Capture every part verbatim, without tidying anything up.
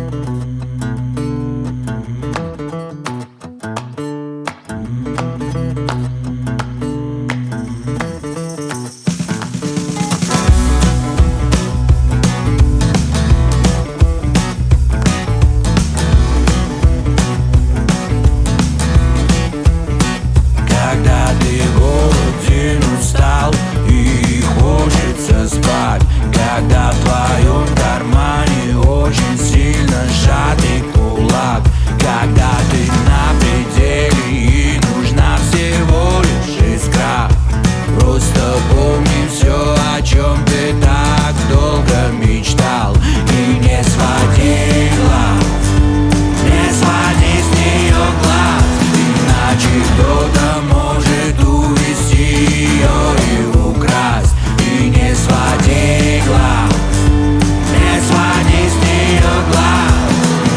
Когда в твоем кармане очень сильно сжатый кулак, когда ты на пределе и нужна всего лишь искра. Просто помни все, о чем ты так долго мечтал, и не своди глаз, не своди с нее глаз, иначе кто-то может увести ее и украсть. И не своди глаз, не своди с нее глаз.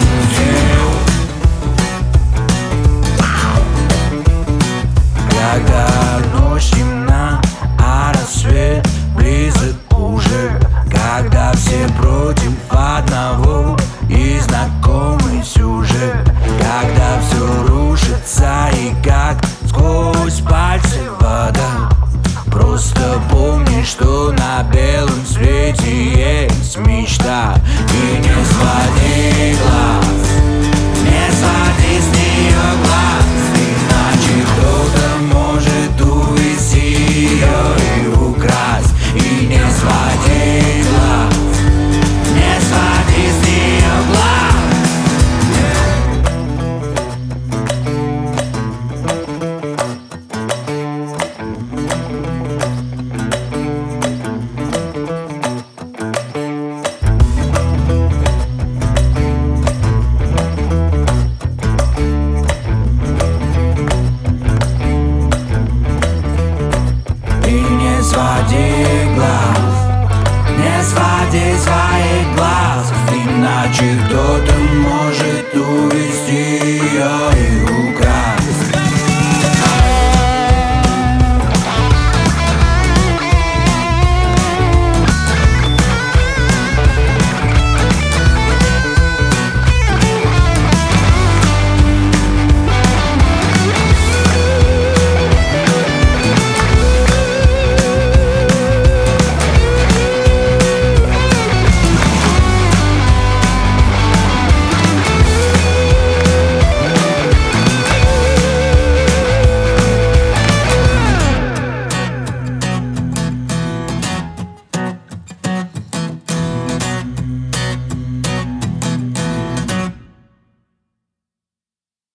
Когда ночь темна, а рассвет близок уже, когда все против одного и знакомый сюжет, когда все рушится и как сквозь пальцы вода. Просто помни, что на белом свете есть мечта, и не своди глаз.